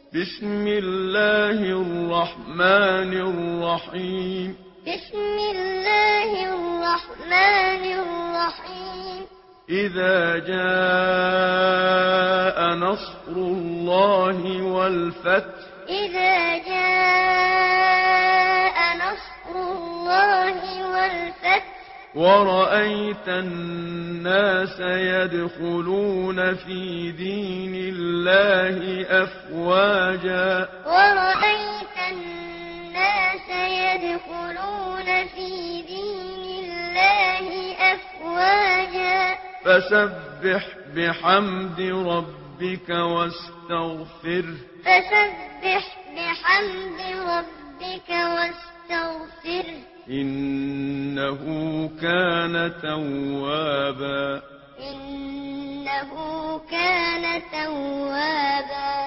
بسم الله الرحمن الرحيم. بسم الله الرحمن الرحيم. إذا جاء نصر الله والفتح. إذا جاء نصر الله والفتح. ورأيت الناس يدخلون في دين الله أفواجا. ورأيت الناس يدخلون في دين الله أفواجا. فسبح بحمد ربك واستغفره. فسبح بحمد ربك واستغفره. إنه كان توابا. إنه كان توابا.